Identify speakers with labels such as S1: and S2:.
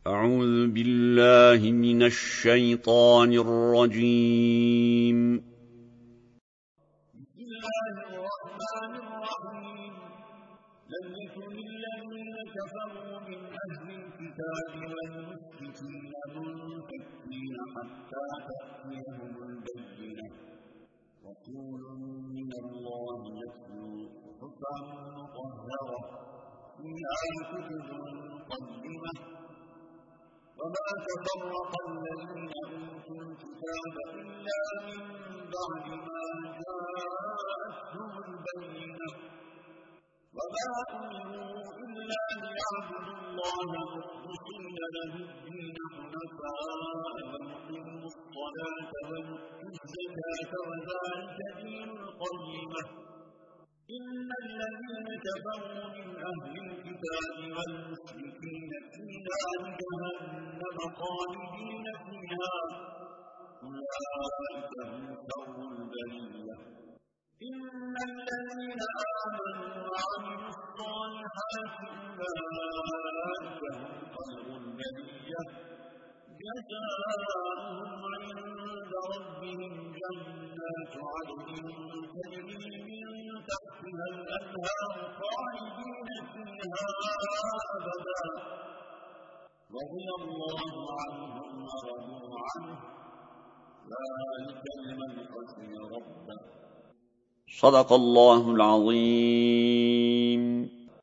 S1: أعوذ بالله من الشيطان الرجيم.
S2: بسم الله الرحمن الرحيم. لم يكن الذين كفروا من أهل الكتاب والمشركين منفكين حتى تأتيهم البينة رسول من الله يتلو صحفا مطهرة فيها كتب قيمة وما تفرق الذين أوتوا الكتاب إلا من بعد ما جاءتهم البينة وما أمروا إلا ليعبدوا الله مخلصين له الدين حنفاء ويقيموا الصلاة ويؤتوا الزكاة وذلك دين القيمة. إن الذين كفروا من أهل الكتاب والمشركين في نار جهنم خالدين فيها أولئك هم شر البرية. إن الذين آمنوا وعملوا الصالحات أولئك هم خير البرية. جزاؤهم عند ربهم جنات عدن تجري من تحتها الأنهار خالدين فيها أبدا رضي الله عنهم ورضوا عنه ذلك لمن خشي ربه.
S1: صدق الله العظيم.